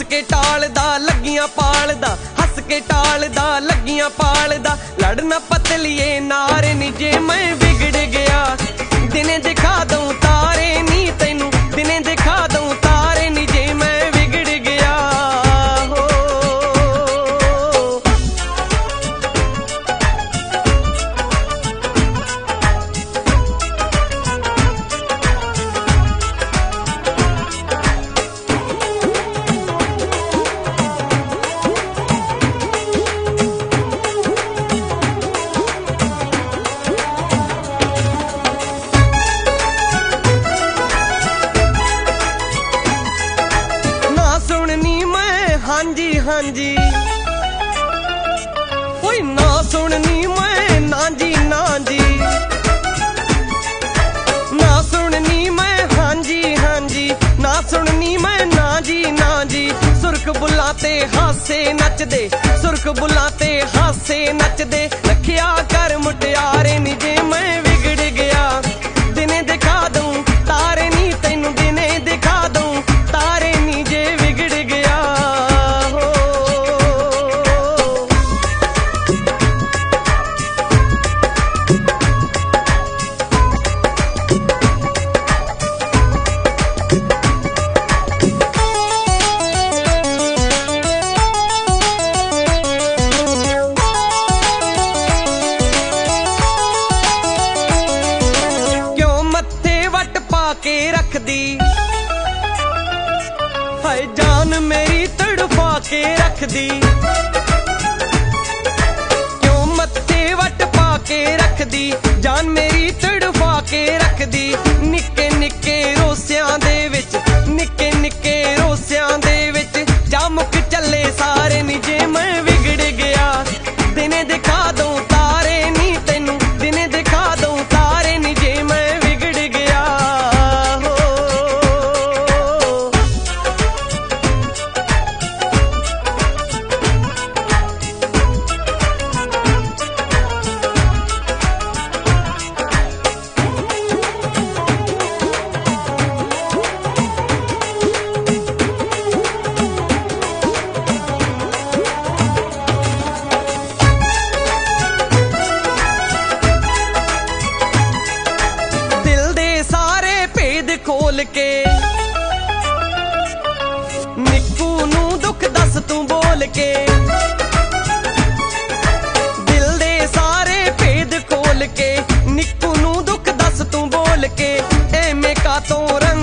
के टालदा लगियां पालदा, हस के टालदा लगियां पालदा। लड़ना पतलिए नारे नी जे मैं बिगड़ गया, दिने दिखा दूं तारे नी तैनू, दिने दिखा दूं तारे नी जे मैं बिगड़ गया हो। हांजी हांजी कोई ना सुननी मैं, ना जी ना जी ना सुननी मैं, हांजी हांजी ना सुननी मैं, ना जी ना जी। सुरख बुलाते हासे नच दे, सुरख बुलाते हासे नच दे। रखिया कर मुटियारे नी जे मैं बिगड़ गया, दिने दिखा दूं तारे नी तैनू, दिने दिखा दूं तारे नी जे बिगड़ गया। के रख दी हाय जान मेरी तड़पा के रख दी, क्यों मत्थे वट पा के रख दी, जान मेरी तड़पा के रख दी। निक्के निक्के रोसियां दे विच, निक्के निक्के रोसियां दे विच जा मुक चले सारे नी जे मैं बिगड़ गया, दिने दिखा दूं तारे नी तैनू, दिने दिखा दूं तारे नी जे मैं बिगड़ गया। खोल के निक्कू नू दुख दस तू बोल के, दिल दे सारे भेद खोल के निक्कू नू दुख दस तू बोल के। एवें का तो रंग